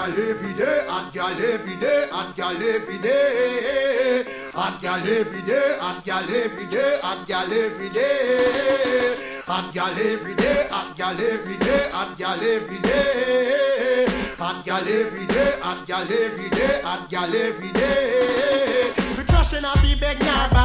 gal every day, hot gal every day, hot gal every day. Hot gal every day, hot gal every day, hot gal every day. Hot gal every day, hot gal every day, hot gal every day. Hot gal every day, hot gal every day, hot gal every day. We trashing up the beg now.